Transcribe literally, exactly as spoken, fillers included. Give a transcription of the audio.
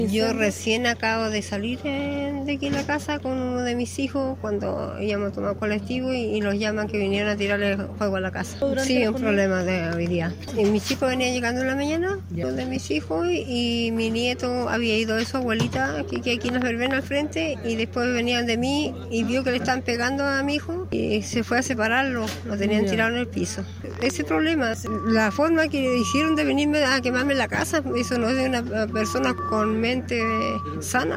Yo recién acabo de salir eh, de aquí en la casa con uno de mis hijos cuando íbamos a tomar colectivo y, y los llaman que vinieron a tirarle fuego a la casa. Sí, un problema de hoy día. Y mi chico venía llegando en la mañana, uno de mis hijos, y, y mi nieto había ido de su abuelita, que, que aquí en las verbenas al frente, y después venían de mí y vio que le estaban pegando a mi hijo y se fue a separarlo, lo tenían tirado en el piso. Ese problema, la forma que hicieron de venirme a quemarme la casa, eso no es de una persona con mente sana.